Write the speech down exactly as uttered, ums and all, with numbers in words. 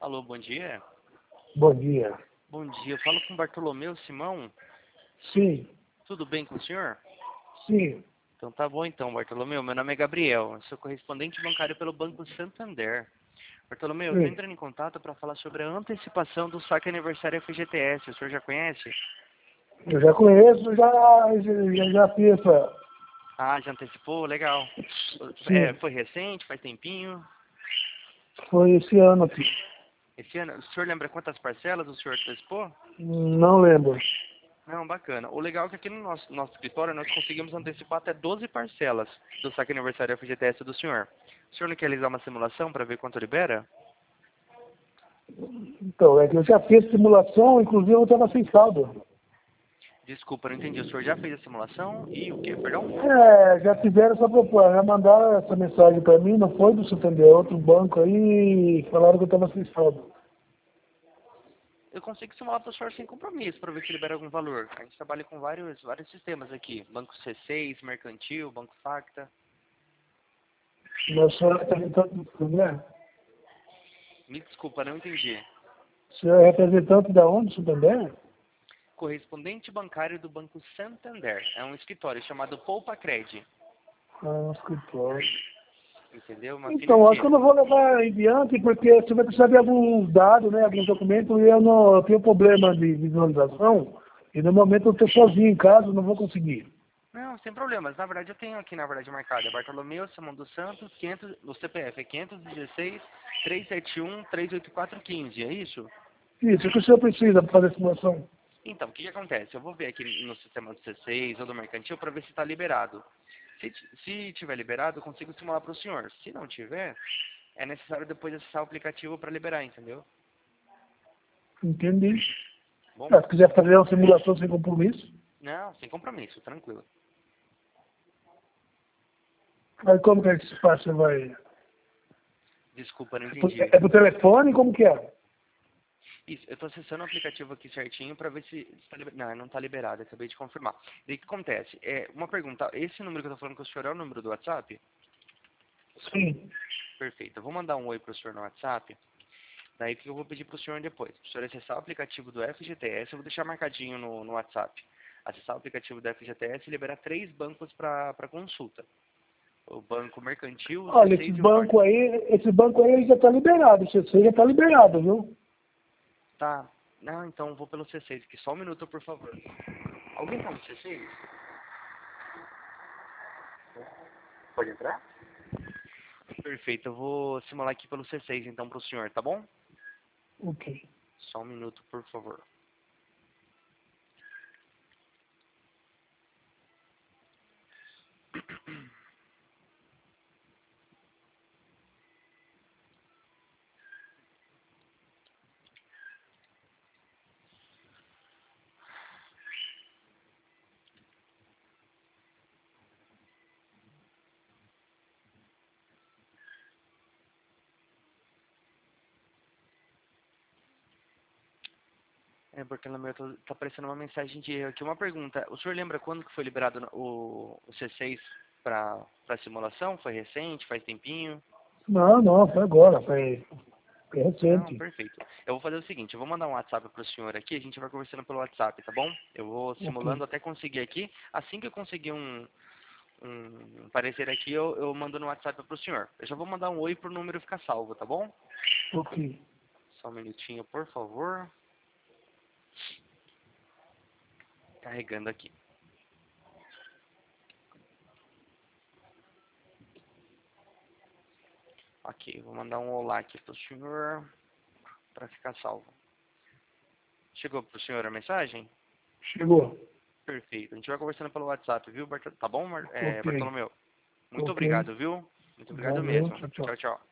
Alô, bom dia. Bom dia. Bom dia, eu falo com Bartolomeu Simão. Sim, Tudo bem com o senhor? sim. Então tá bom então, Bartolomeu. Meu nome é Gabriel, eu sou correspondente bancário pelo Banco Santander. Bartolomeu, eu estou Sim. entrando em contato para falar sobre a antecipação do saque aniversário F G T S. O senhor já conhece? Eu já conheço, já, já, já fiz essa. Ah, já antecipou? Legal. É, Sim, foi recente, faz tempinho? foi esse ano aqui. Esse ano, o senhor lembra quantas parcelas o senhor antecipou? Não lembro. Não, bacana. O legal é que aqui no nosso, nosso escritório nós conseguimos antecipar até doze parcelas do saque aniversário F G T S do senhor. O senhor não quer realizar uma simulação para ver quanto libera? Então, é que eu já fiz simulação, inclusive eu estava sem saldo. Desculpa, não entendi. O senhor já fez a simulação e o quê? Perdão? É, já fizeram essa proposta, já mandaram essa mensagem para mim, não foi do Santander, é outro banco aí, e falaram que eu estava sem saldo. Eu consigo simular para o senhor sem compromisso, para ver se libera algum valor. A gente trabalha com vários, vários sistemas aqui. Banco C seis, Mercantil, Banco Facta. Mas o senhor é representante do Santander? Me desculpa, não entendi. O senhor é representante da onde, Santander? Correspondente bancário do Banco Santander. É um escritório chamado Poupa Cred. Ah, escritório. Entendeu? Uma Então, acho que eu financeira. não vou levar em diante, porque você vai precisar de alguns dados, né, alguns documentos, e eu não eu tenho problema de visualização, e no momento eu estou sozinho em casa, não vou conseguir. Não, sem problemas. Na verdade, eu tenho aqui, na verdade, marcado. É Bartolomeu Simão dos Santos, quinhentos, o C P F é quinhentos e dezesseis, trezentos e setenta e um, trezentos e oitenta e quatro, quinze, é isso? Isso, o que o senhor precisa para fazer a simulação? Então, o que, que acontece? Eu vou ver aqui no sistema do C seis ou do Mercantil para ver se está liberado. Se, se tiver liberado, eu consigo simular para o senhor. Se não tiver, é necessário depois acessar o aplicativo para liberar, entendeu? Entendi. Bom? Ah, se quiser fazer uma simulação sem compromisso, Não, sem compromisso, tranquilo. aí como que é que se faz? Você vai... Desculpa, não É por, entendi. é por telefone? Como que é? Isso, eu estou acessando o aplicativo aqui certinho para ver se está liberado. Não, não está liberado, acabei de confirmar. E o que acontece? É, uma pergunta, esse número que eu estou falando com o senhor é o número do WhatsApp? Sim. Perfeito, eu vou mandar um oi para o senhor no WhatsApp. Daí o que eu vou pedir para o senhor depois? Para o senhor acessar o aplicativo do F G T S, eu vou deixar marcadinho no, no WhatsApp. Acessar o aplicativo do F G T S e liberar três bancos para consulta. O Banco Mercantil, o Olha, esse C seis e o Forte. banco aí, esse banco aí já está liberado, o C C já está liberado, viu? Tá. Não, então eu vou pelo C seis aqui. Só um minuto, por favor. Alguém está no C seis? Pode entrar? Perfeito, eu vou simular aqui pelo C seis então para o senhor, tá bom? Ok. Só um minuto, por favor. É, Bartolomeu, tô- tá aparecendo uma mensagem de erro aqui. Uma pergunta, o senhor lembra quando que foi liberado o, o C seis para para simulação? Foi recente, faz tempinho? Não, não, foi agora, foi, foi Não, recente. perfeito. Eu vou fazer o seguinte, eu vou mandar um WhatsApp para o senhor aqui, a gente vai conversando pelo WhatsApp, tá bom? Eu vou Ok. simulando até conseguir aqui. Assim que eu conseguir um, um parecer aqui, eu, eu mando no WhatsApp para o senhor. Eu já vou mandar um oi pro número ficar salvo, tá bom? Ok. Só um minutinho, por favor. Carregando aqui. Ok, vou mandar um olá aqui pro senhor para ficar salvo. Chegou pro senhor a mensagem? Chegou. Perfeito. A gente vai conversando pelo WhatsApp, viu, Bartol... Tá bom, Mar- é, Ok. Bartolomeu? Muito Ok. obrigado, viu? Muito obrigado Valeu. mesmo. Tchau, tchau. Tchau, tchau.